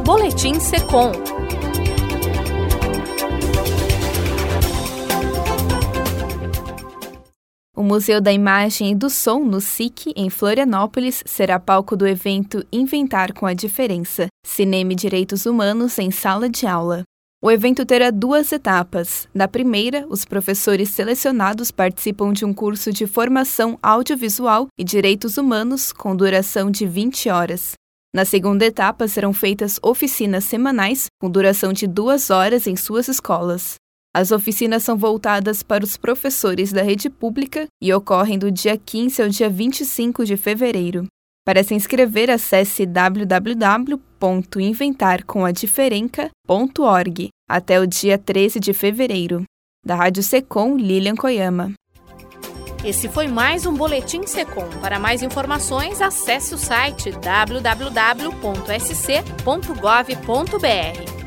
Boletim Secom. O Museu da Imagem e do Som, no SIC, em Florianópolis, será palco do evento Inventar com a Diferença, Cinema e Direitos Humanos em Sala de Aula. O evento terá 2 etapas. Na primeira, os professores selecionados participam de um curso de formação audiovisual e direitos humanos com duração de 20 horas. Na segunda etapa, serão feitas oficinas semanais com duração de 2 horas em suas escolas. As oficinas são voltadas para os professores da rede pública e ocorrem do dia 15 ao dia 25 de fevereiro. Para se inscrever, acesse www.inventarcomadiferenca.org até o dia 13 de fevereiro. Da Rádio Secom, Lilian Koyama. Esse foi mais um Boletim Secom. Para mais informações, acesse o site www.sc.gov.br.